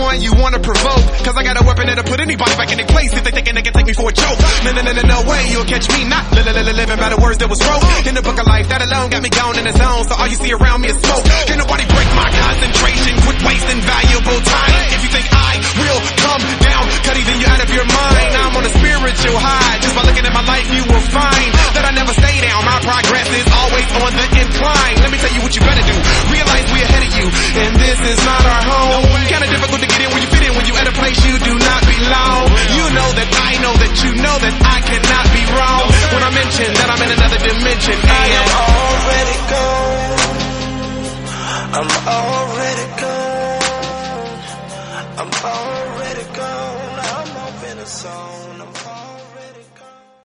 and you wanna provoke, cause I got a weapon that'll put anybody back in their place if they thinking they can take me for a joke. No way, you'll catch me not living by the words that was wrote in the book of life. That alone got me gone in the zone, so all you see around me is smoke. Can't nobody break my concentration, quit wasting valuable time. If you think I will come down, cutty, then you're out of your mind. I'm on a spiritual high, just by looking at my life you will find that I never stay down. My progress is always on the incline. Let me tell you what you better do, realize we ahead of you, and this is not our home. Kinda difficult to get in when you fit in, when you at a place you do not belong. You know that I know that you know that I cannot be wrong when I mention that I'm in another dimension. I am already gone, I'm